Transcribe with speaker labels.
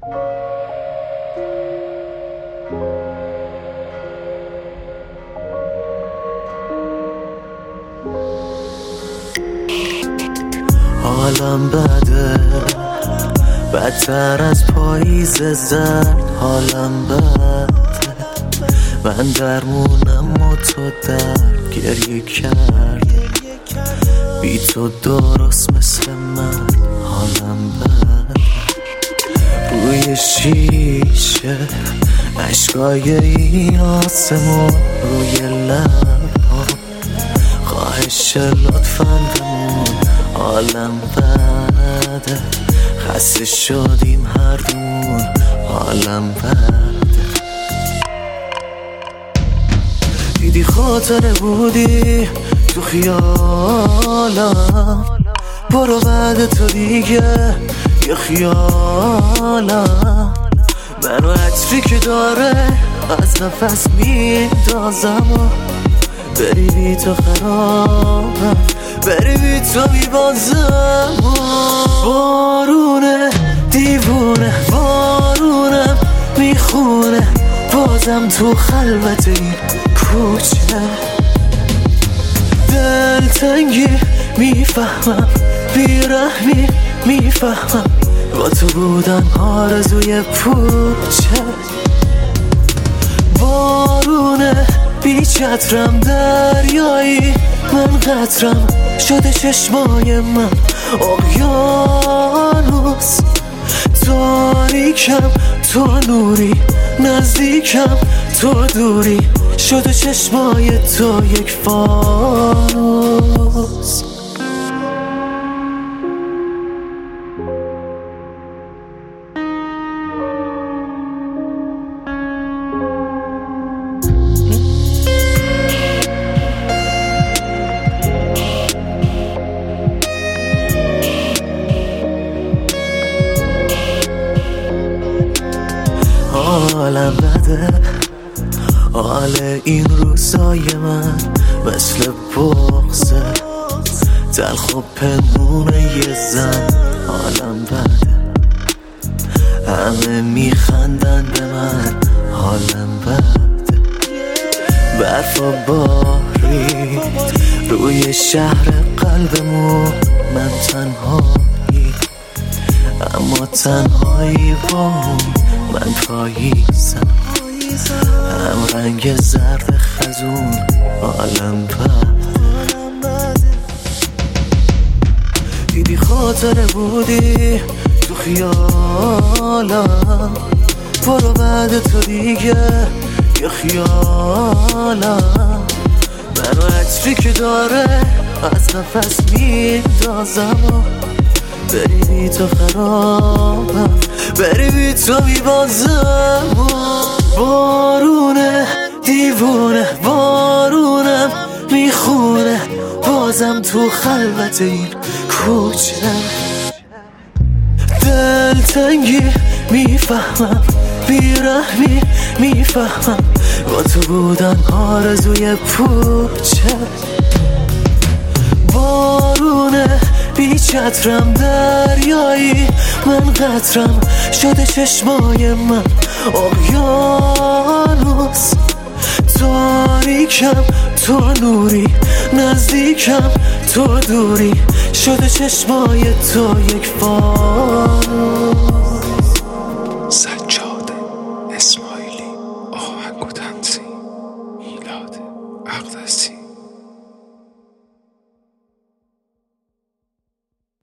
Speaker 1: حالم بده، بدتر از پاییز زرد. حالم بده، من درمونم و تو در گریه کرد. بی تو درست مثل من. حالم بده، روی شیشه عشقای این آسمون، روی لبها خواهش لطفاً بمون. حالم بده، خسته شدیم هر دومون. حالم بده، دیدی خاطره بودی تو خیالم، برو بعد تو دیگه یه خیالم. منو عطری که داره از نفس میندازم و بری بی تو خرابم، بری بی تو میبازم. بارونه دیوونه، بارونم میخونه بازم تو خلوت این کوچه. دلتنگی میفهمم، بیرحمی میفهمم، با تو بودن آرزوی پوچه. بارونه بی چترم، دریایی من قطرم شده چشمای من اقیانوس. تاریکم تو نوری، نزدیکم تو دوری، شده چشمای تو یک فانوس. حالم بده، حال این روزای من مثل بغضه، تلخ و پنهونه یه زن. حالم بده، همه میخندن به من. حالم بده، برفا بارید روی شهر قلبمون. من تنهایی اما تنهایی بامون. من پاییزم، هم رنگ زرد خزون. حالم بده، دیدی خاطره بودی تو خیالم، برو بعد تو دیگه یه خیالم. منو عطری که داره از نفس میندازم و بری بی تو خرابم، بری بی تو میبازم. بارونه دیوونه، بارونم میخونه بازم تو خلوت این کوچه. دلتنگی میفهمم، بیرحمی میفهمم، با تو بودن آرزوی پوچه. بارونه بی چترم، دریایی من قطرم شده چشمای من اقیانوس. تاریکم تو نوری، نزدیکم تو دوری، شده چشمای تو یک فانوس.
Speaker 2: سجاده اسماعیلی، آهنگ و تنظیم میلاد اقدسی.